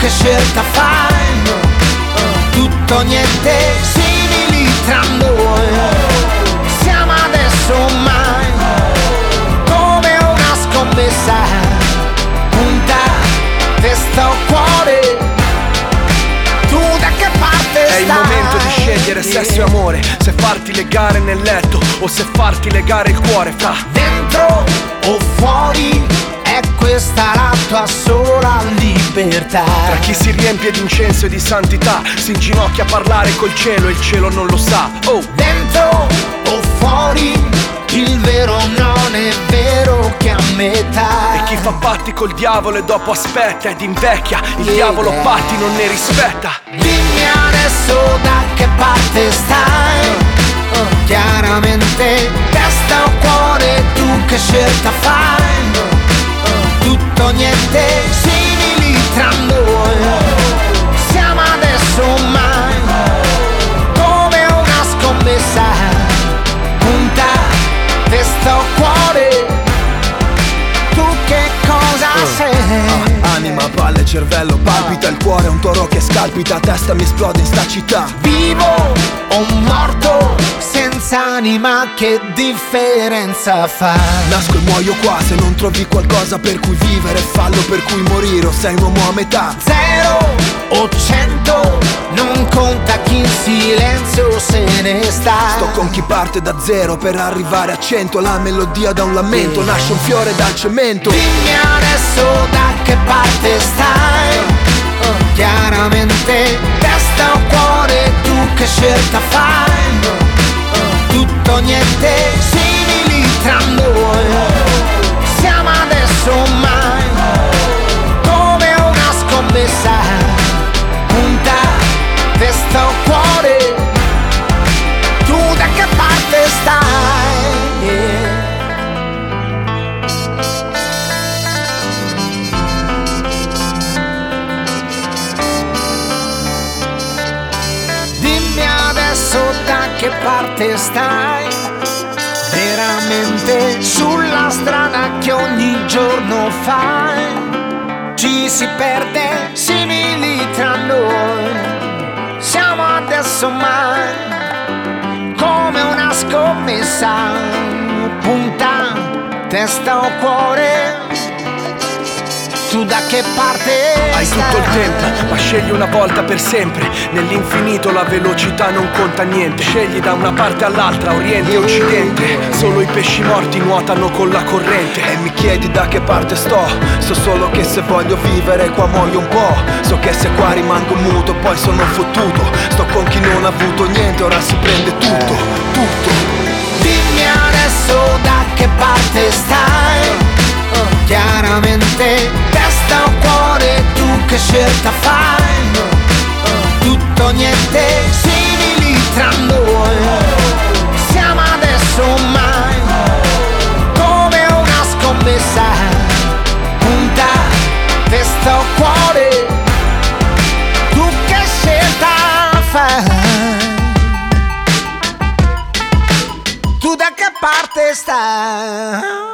che scelta fai? Tutto o niente, simili tra noi. Siamo adesso o mai, come una scommessa. Punta, testa o cuore, tu da che parte stai? È il momento di scegliere sesso e amore, se farti legare nel letto o se farti legare il cuore fra dentro o fuori, è questa la tua sola libertà. Tra chi si riempie di incenso e di santità, si inginocchia a parlare col cielo e il cielo non lo sa. Oh! Dentro o fuori, il vero non è vero che a metà. E chi fa patti col diavolo e dopo aspetta ed invecchia, il diavolo patti non ne rispetta. Dimmi adesso da che parte stai? Chiaramente testa o cuore, tu che scelta fai? Tutto o niente, simili tra noi. Siamo adesso o mai, come una scommessa. Punta, testa o cuore, tu che cosa sei? Anima, palle, cervello, palpita il cuore, un toro che scalpita, testa mi esplode in sta città. Vivo o morto, senza anima che differenza fa? Nasco e muoio qua, se non trovi qualcosa per cui vivere, fallo per cui morire, o sei un uomo a metà. 0 o 100, non conta chi in silenzio se ne sta. Sto con chi parte da 0 per arrivare a 100, la melodia da un lamento, nasce un fiore dal cemento. Dimmi adesso da che parte stai? Chiaramente testa o cuore, tu che scelta fai? Tutto o niente, simili tra noi. Siamo adesso o mai, come una scommessa. Punta, testa o cuore, tu da che parte stai? Yeah. Dimmi adesso da che parte stai? Veramente sulla strada che ogni giorno fai, ci si perde simili tra noi. Siamo adesso o mai, come una scommessa. Punta, testa o cuore, tu da che parte Hai stai? tutto il tempo, ma scegli una volta per sempre. Nell'infinito la velocità non conta niente. Scegli da una parte all'altra, oriente e occidente. Solo i pesci morti nuotano con la corrente. E mi chiedi da che parte sto? So solo che se voglio vivere qua muoio un po'. So che se qua rimango muto poi sono fottuto. Sto con chi non ha avuto niente, ora si prende tutto, tutto. Dimmi adesso da che parte stai? Chiaramente testa o cuore, tu che scelta fai? Tutto o niente, simili tra noi. Siamo adesso o mai, come una scommessa. Punta, testa o cuore, tu che scelta fai? Tu da che parte stai?